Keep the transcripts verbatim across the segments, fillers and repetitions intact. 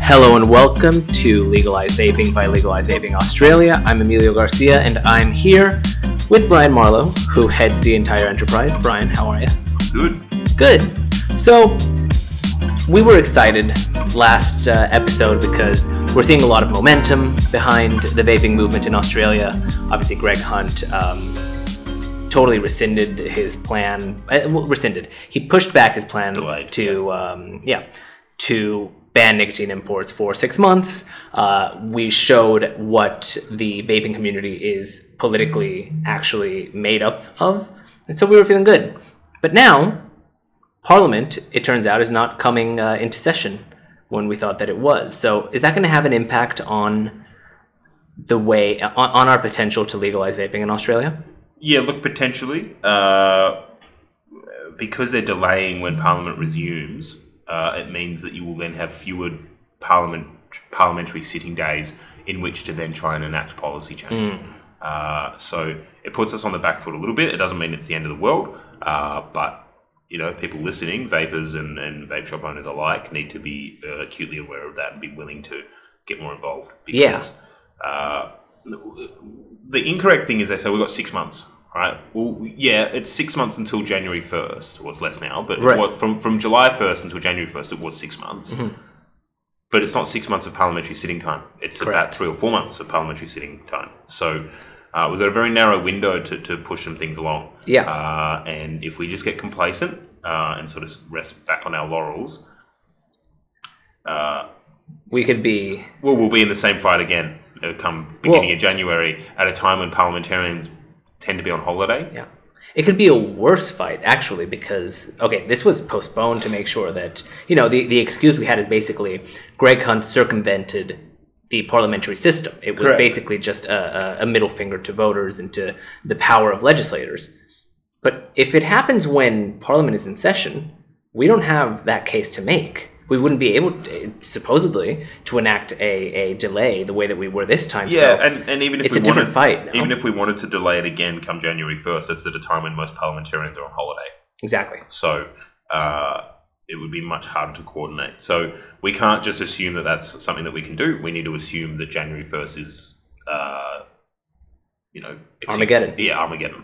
Hello and welcome to Legalize Vaping by Legalize Vaping Australia. I'm Emilio Garcia and I'm here with Brian Marlowe, who heads the entire enterprise. Brian, how are you? Good. Good. So, we were excited last uh, episode because we're seeing a lot of momentum behind the vaping movement in Australia. Obviously, Greg Hunt um, totally rescinded his plan. Uh, well, rescinded. He pushed back his plan Delayed, to, um, yeah, to ban nicotine imports for six months. Uh, we showed what the vaping community is politically actually made up of, and so we were feeling good. But now, Parliament, it turns out, is not coming uh, into session when we thought that it was. So is that going to have an impact on the way, on, on our potential to legalize vaping in Australia? Yeah, look, potentially. Uh, because they're delaying when Parliament resumes, uh, it means that you will then have fewer parliament parliamentary sitting days in which to then try and enact policy change. Mm. Uh, so it puts us on the back foot a little bit. It doesn't mean it's the end of the world, uh, but you know, people listening, vapers and, and vape shop owners alike, need to be uh, acutely aware of that and be willing to get more involved. Because, yeah. Uh, the incorrect thing is they say we've got six months, right? Well, yeah, it's six months until January first. Well, it's less now, but right. what, from, from July first until January first, it was six months. Mm-hmm. But it's not six months of parliamentary sitting time. It's Correct. about three or four months of parliamentary sitting time. So uh, we've got a very narrow window to, to push some things along. Yeah. Uh, and if we just get complacent uh, and sort of rest back on our laurels, uh, we could be... Well, we'll be in the same fight again uh, come beginning well, of January at a time when parliamentarians tend to be on holiday. Yeah. It could be a worse fight, actually, because, okay, this was postponed to make sure that, you know, the, the excuse we had is basically Greg Hunt circumvented the parliamentary system. It was Correct. basically just a, a middle finger to voters and to the power of legislators. But if it happens when Parliament is in session, we don't have that case to make. We wouldn't be able, to, supposedly, to enact a, a delay the way that we were this time. Yeah, so and, and even if it's we a different wanted, fight. No? Even if we wanted to delay it again come January first, that's at a time when most parliamentarians are on holiday. Exactly. So uh, it would be much harder to coordinate. So we can't just assume that that's something that we can do. We need to assume that January first is, uh, you know... Armageddon. Yeah, Armageddon.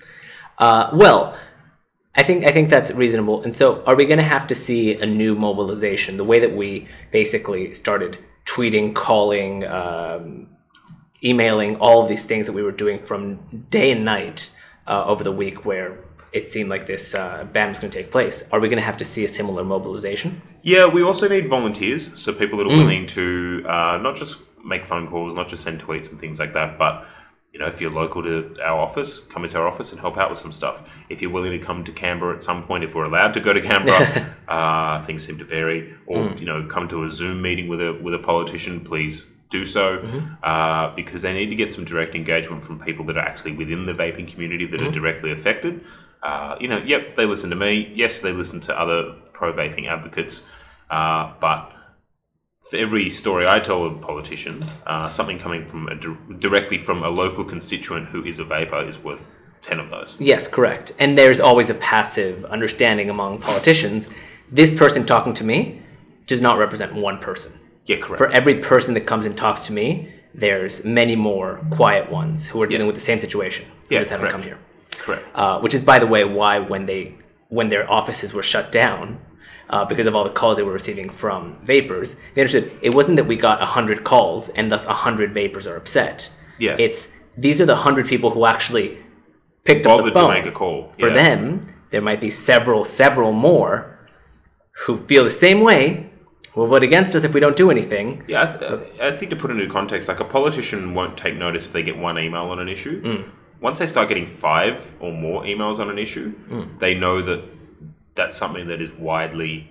Uh, well... I think I think that's reasonable. And so are we going to have to see a new mobilization? The way that we basically started tweeting, calling, um, emailing, all of these things that we were doing from day and night uh, over the week where it seemed like this uh, ban was going to take place. Are we going to have to see a similar mobilization? Yeah, we also need volunteers. So people that are mm. willing to uh, not just make phone calls, not just send tweets and things like that, but you know, if you're local to our office, come into our office and help out with some stuff. If you're willing to come to Canberra at some point, if we're allowed to go to Canberra, uh, things seem to vary. Or mm. you know, come to a Zoom meeting with a with a politician, please do so, mm-hmm. uh, because they need to get some direct engagement from people that are actually within the vaping community that mm-hmm. are directly affected. Uh, you know, yep, they listen to me. Yes, they listen to other pro vaping advocates, uh, but for every story I tell a politician, uh, something coming from a di- directly from a local constituent who is a vapor is worth ten of those. Yes, correct. And there's always a passive understanding among politicians. This person talking to me does not represent one person. Yeah, correct. For every person that comes and talks to me, there's many more quiet ones who are dealing yeah. with the same situation. Who yeah, just haven't correct. come here. Correct. Uh, which is, by the way, why when they when their offices were shut down, Uh, because of all the calls they were receiving from vapors, they understood it wasn't that we got one hundred calls and thus one hundred vapors are upset. Yeah. It's, these are the one hundred people who actually picked Bothered up the phone. to make a call. For yeah. them, there might be several, several more who feel the same way, who will vote against us if we don't do anything. Yeah, I, th- I think to put it into context, like a politician won't take notice if they get one email on an issue. Mm. Once they start getting five or more emails on an issue, mm. they know that that's something that is widely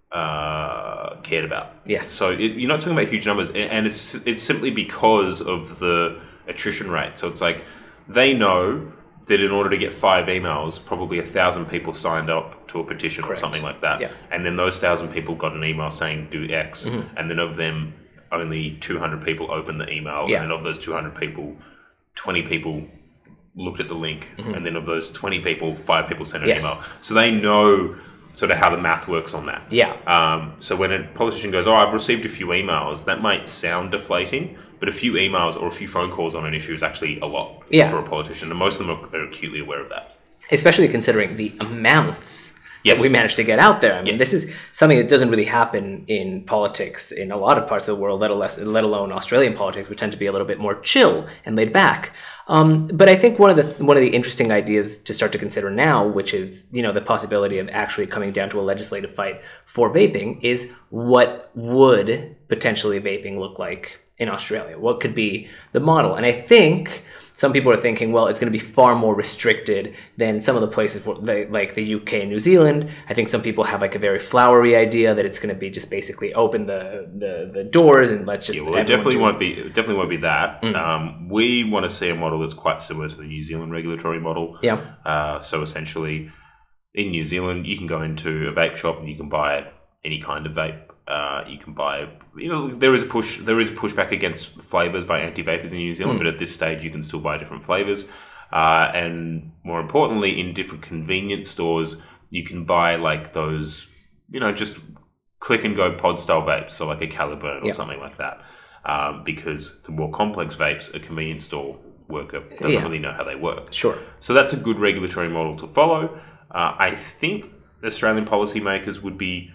uh, cared about. Yes. So it, you're not talking about huge numbers, and it's it's simply because of the attrition rate. So it's like they know that in order to get five emails, probably a thousand people signed up to a petition Correct. or something like that. Yeah. And then those thousand people got an email saying do X, mm-hmm. and then of them, only two hundred people opened the email, yeah. and then of those two hundred people, twenty people looked at the link, mm-hmm. and then of those twenty people, five people sent an yes. email. So they know sort of how the math works on that. Yeah. Um, so when a politician goes, oh, I've received a few emails, that might sound deflating, but a few emails or a few phone calls on an issue is actually a lot Yeah. for a politician, and most of them are, are acutely aware of that. Especially considering the amounts Yes. that we managed to get out there. I mean, Yes. this is something that doesn't really happen in politics in a lot of parts of the world, let alone, let alone Australian politics, which tend to be a little bit more chill and laid back. Um, but I think one of the one of the interesting ideas to start to consider now, which is you know the possibility of actually coming down to a legislative fight for vaping, is what would potentially vaping look like in Australia? What could be the model? And I think some people are thinking, well, it's going to be far more restricted than some of the places where they, like the U K and New Zealand. I think some people have like a very flowery idea that it's going to be just basically open the, the, the doors and let's just. Yeah, well, it definitely won't be. It definitely won't be that. Mm. Um, we want to see a model that's quite similar to the New Zealand regulatory model. Yeah. Uh, so essentially, in New Zealand, you can go into a vape shop and you can buy any kind of vape. Uh, you can buy, you know, there is a push, there is a pushback against flavors by anti-vapors in New Zealand, mm. but at this stage, you can still buy different flavors. Uh, and more importantly, in different convenience stores, you can buy like those, you know, just click and go pod style vapes, so like a Caliburn or yeah. something like that. Um, because the more complex vapes, a convenience store worker doesn't yeah. really know how they work. Sure. So that's a good regulatory model to follow. Uh, I think Australian policymakers would be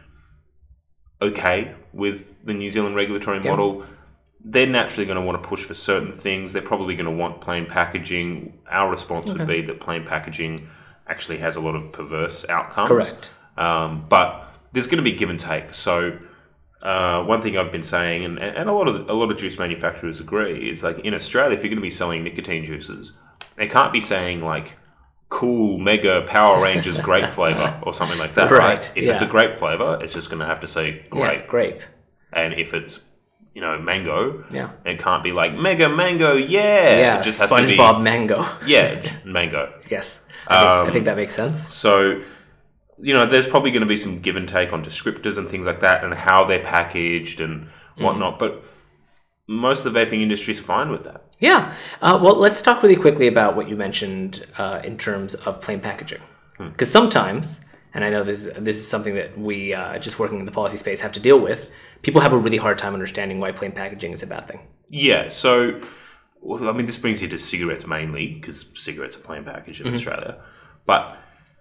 okay with the New Zealand regulatory yeah. model. They're naturally going to want to push for certain things. They're probably going to want plain packaging. Our response okay. would be that plain packaging actually has a lot of perverse outcomes. Correct. Um, but there's going to be give and take. So uh, one thing I've been saying, and, and a lot of a lot of juice manufacturers agree, is like in Australia, if you're going to be selling nicotine juices, they can't be saying like cool mega Power Rangers grape flavor or something like that, right? right? If yeah. it's a grape flavor, it's just going to have to say grape. Yeah, grape. And if it's, you know, mango, yeah. it can't be like mega mango, yeah. Yeah, it just SpongeBob has to be mango. Yeah, mango. Yes. I think, um, I think that makes sense. So, you know, there's probably going to be some give and take on descriptors and things like that and how they're packaged and whatnot. Mm. But most of the vaping industry is fine with that. Yeah. Uh, well, let's talk really quickly about what you mentioned uh, in terms of plain packaging. Because hmm. sometimes, and I know this is, this is something that we, uh, just working in the policy space, have to deal with, people have a really hard time understanding why plain packaging is a bad thing. Yeah. So, well, I mean, this brings you to cigarettes mainly, because cigarettes are plain packaged in mm-hmm. Australia. But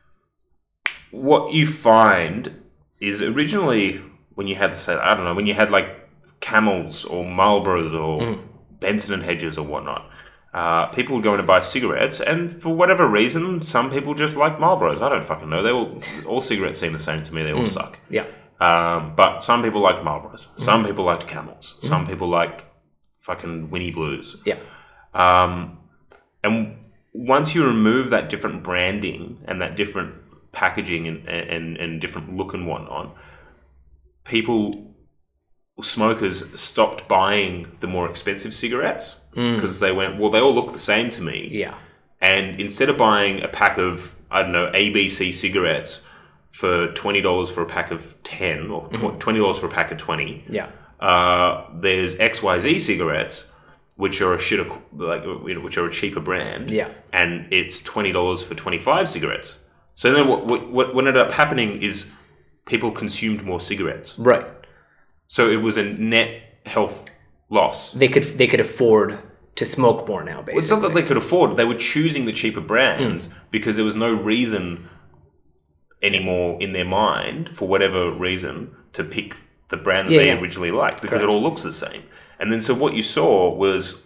what you find is originally when you had, say, I don't know, when you had like Camels or Marlboros or mm. Benson and Hedges or whatnot, uh, people would go in and buy cigarettes, and for whatever reason, some people just like Marlboros. I don't fucking know. They all all cigarettes seem the same to me. They all mm. suck. Yeah. Um, but some people liked Marlboros. Mm. Some people liked Camels. Mm. Some people liked fucking Winnie Blues. Yeah. Um, and once you remove that different branding and that different packaging and and, and different look and whatnot, people. Smokers stopped buying the more expensive cigarettes because mm. they went, well, they all look the same to me. Yeah. And instead of buying a pack of, I don't know, A B C cigarettes for twenty dollars for a pack of ten or mm. twenty dollars for a pack of twenty, yeah. uh, there's X Y Z cigarettes, which are a shitter, like, you know, which are a cheaper brand. Yeah. And it's twenty dollars for twenty-five cigarettes. So then what, what, what ended up happening is people consumed more cigarettes. Right. So it was a net health loss. They could they could afford to smoke more now, basically. Well, it's not that they could afford. They were choosing the cheaper brands mm. because there was no reason anymore in their mind, for whatever reason, to pick the brand that yeah, they yeah. originally liked because Correct. It all looks the same. And then so what you saw was,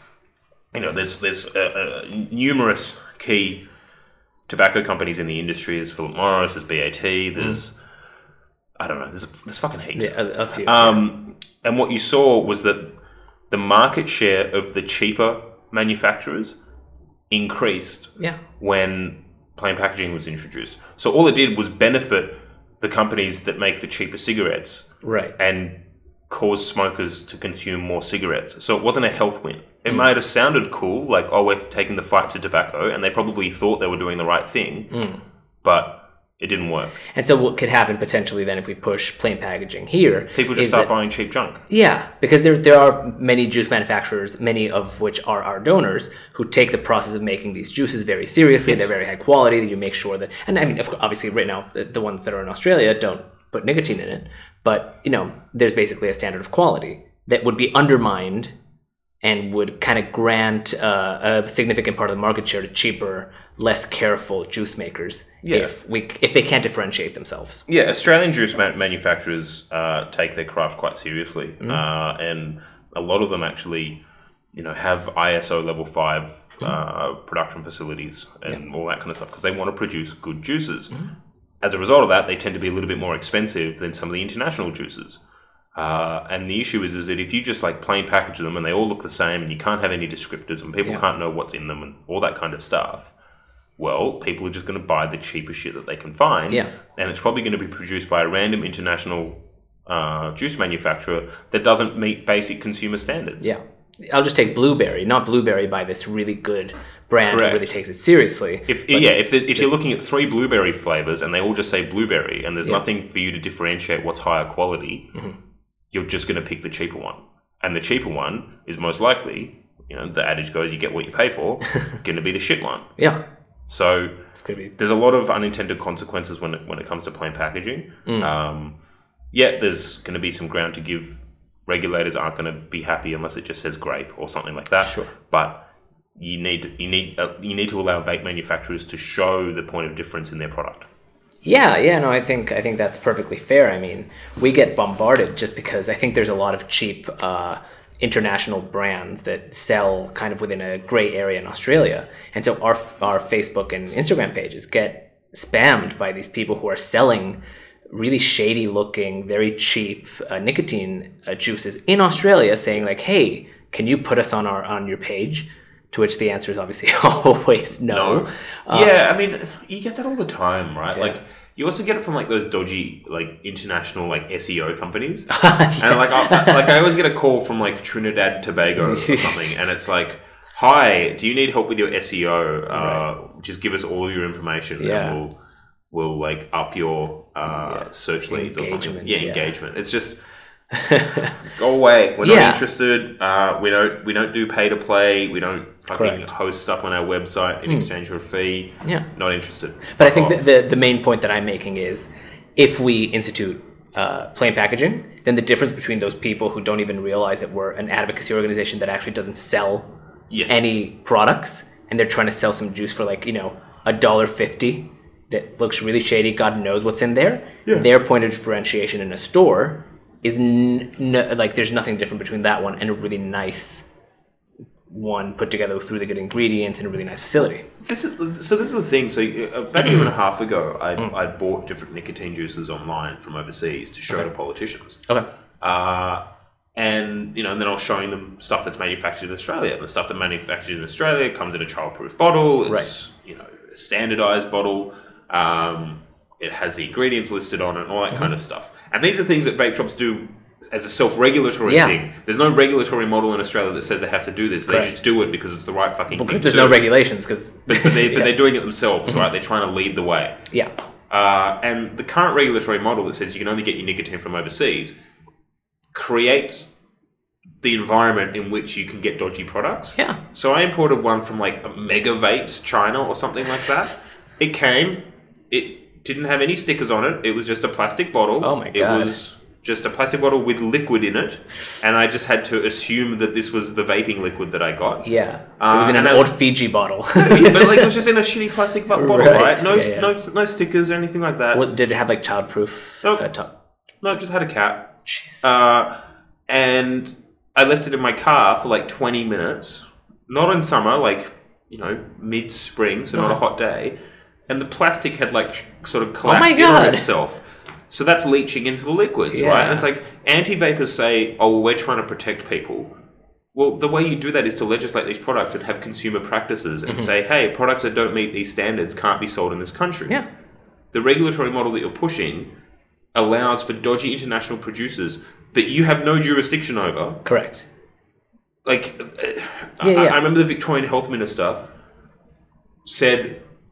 you know, there's there's uh, uh, numerous key tobacco companies in the industry. There's Philip Morris, there's B A T, there's... Mm. I don't know. There's, there's fucking heaps. Yeah, a, a few. Um, yeah. And what you saw was that the market share of the cheaper manufacturers increased yeah. when plain packaging was introduced. So all it did was benefit the companies that make the cheaper cigarettes, right, and cause smokers to consume more cigarettes. So it wasn't a health win. It mm. might have sounded cool, like, oh, we're taking the fight to tobacco, and they probably thought they were doing the right thing, mm. but It didn't work. And so what could happen potentially then if we push plain packaging here? People just is start that- buying cheap junk. Yeah, because there there are many juice manufacturers, many of which are our donors, who take the process of making these juices very seriously. Yes. They're very high quality. That you make sure that, and I mean, of course, obviously, right now the, the ones that are in Australia don't put nicotine in it, but you know, there's basically a standard of quality that would be undermined and would kind of grant uh, a significant part of the market share to cheaper, less careful juice makers Yeah. if we if they can't differentiate themselves. Yeah, Australian juice ma- manufacturers uh, take their craft quite seriously, Mm-hmm. uh, and a lot of them actually, you know, have I S O level five uh, production facilities and all that kind of stuff because they want to produce good juices. Mm-hmm. As a result of that, they tend to be a little bit more expensive than some of the international juices. Uh, and the issue is, is that if you just like plain package them and they all look the same and you can't have any descriptors and people Yeah. can't know what's in them and all that kind of stuff, well, people are just going to buy the cheapest shit that they can find. Yeah. And it's probably going to be produced by a random international uh, juice manufacturer that doesn't meet basic consumer standards. Yeah. I'll just take Blueberry, not Blueberry by this really good brand Correct. who really takes it seriously. If but yeah, if, the, if you're looking at three blueberry flavors and they all just say blueberry and there's Yeah. nothing for you to differentiate what's higher quality, Mm-hmm. you're just going to pick the cheaper one. And the cheaper one is most likely, you know, the adage goes, you get what you pay for, going to be the shit one. Yeah, So it's going to be. there's a lot of unintended consequences when it, when it comes to plain packaging. Mm. Um, yeah, there's going to be some ground to give. Regulators aren't going to be happy unless it just says grape or something like that. Sure. But you need you need uh, you need to allow vape manufacturers to show the point of difference in their product. Yeah, yeah, no, I think I think that's perfectly fair. I mean, we get bombarded just because I think there's a lot of cheap uh, international brands that sell kind of within a gray area in Australia, and so our our Facebook and Instagram pages get spammed by these people who are selling really shady looking, very cheap uh, nicotine uh, juices in Australia, saying like, "Hey, can you put us on our on your page?" To which the answer is obviously always no. Um, yeah, I mean, you get that all the time, right? Yeah. Like, you also get it from like those dodgy, like international, like S E O companies, Yeah. and like, I, like I always get a call from like Trinidad and Tobago or something, and it's like, "Hi, do you need help with your S E O? Uh, Right. Just give us all of your information, Yeah. and we'll we'll like up your uh, Yeah. search leads or something." Engagement, Yeah, yeah. engagement. It's just. Go away. We're not Yeah. interested. Uh, we don't. We don't do pay to play. We don't fucking Correct. host stuff on our website in exchange for a fee. Yeah. Not interested. But I think Fuck that the, the main point that I'm making is if we institute uh, plain packaging, then the difference between those people who don't even realize that we're an advocacy organization that actually doesn't sell Yes. any products and they're trying to sell some juice for like, you know, a dollar fifty that looks really shady, God knows what's in there. Yeah. Their point of differentiation in a store is n- n- like there's nothing different between that one and a really nice one put together with really good ingredients in a really nice facility. This is so. This is the thing. So uh, about a year and a half ago, I I bought different nicotine juices online from overseas to show Okay. to politicians. Okay. Uh, and you know, and then I was showing them stuff that's manufactured in Australia. And the stuff that manufactured in Australia comes in a childproof bottle. It's Right. you know a standardized bottle. Um, it has the ingredients listed on it and all that kind of stuff. And these are things that vape shops do as a self-regulatory Yeah. thing. There's no regulatory model in Australia that says they have to do this. They Correct. just do it because it's the right fucking thing Because to there's do. no regulations because But, but, they, but they're doing it themselves, right? They're trying to lead the way. yeah. Uh, and the current regulatory model that says you can only get your nicotine from overseas creates the environment in which you can get dodgy products. Yeah. So I imported one from like Mega Vapes China or something like that. It came, it didn't have any stickers on it. It was just a plastic bottle. Oh my It God. was just a plastic bottle with liquid in it. And I just had to assume that this was the vaping liquid that I got. Yeah. Uh, it was in and an I- old Fiji bottle. But like it was just in a shitty plastic bo- bottle, Right. right? No, Yeah, yeah. no, no stickers or anything like that. What, did it have like childproof Nope. uh, top? No, it just had a cap. Jeez. Uh, and I left it in my car for like twenty minutes. Not in summer, like, you know, mid-spring, so not a Oh. hot day. And the plastic had like sh- sort of collapsed my in on God. itself. So that's leaching into the liquids, Yeah. right? And it's like anti-vapors say, oh, well, we're trying to protect people. Well, the way you do that is to legislate these products and have consumer practices and say, hey, products that don't meet these standards can't be sold in this country. Yeah. The regulatory model that you're pushing allows for dodgy international producers that you have no jurisdiction over. Correct. Like, uh, I, Yeah, yeah. I remember the Victorian Health Minister said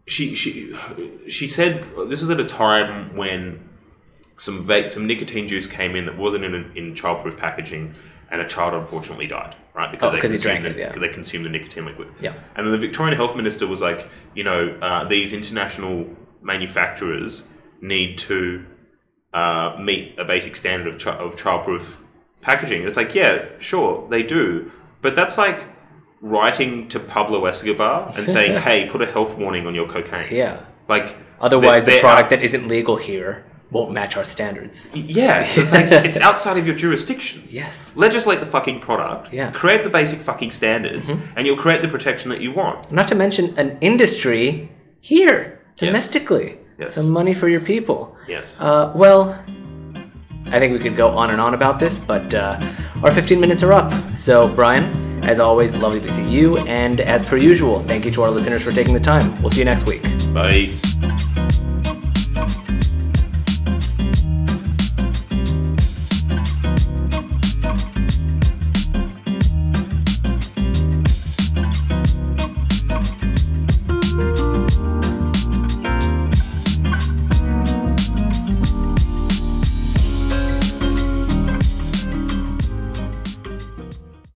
she she she said this was at a time when some vape, some nicotine juice came in that wasn't in in childproof packaging, and a child unfortunately died, right? Because Oh, they 'cause he consumed drank the, it, yeah. 'cause they consumed the nicotine liquid. Yeah. And then the Victorian Health Minister was like, you know, uh, these international manufacturers need to uh, meet a basic standard of, ch- of childproof packaging. It's like, yeah, sure, they do. But that's like writing to Pablo Escobar and saying, hey, put a health warning on your cocaine. Yeah. Like, Otherwise, they- the they product are- that isn't legal here won't match our standards. Yeah, it's like, it's outside of your jurisdiction. Yes. Legislate the fucking product, Yeah. create the basic fucking standards, and you'll create the protection that you want. Not to mention an industry here, domestically. Yes. Some money for your people. Yes. Uh, well, I think we could go on and on about this, but uh, our fifteen minutes are up. So, Brian, as always, lovely to see you. And as per usual, thank you to our listeners for taking the time. We'll see you next week. Bye.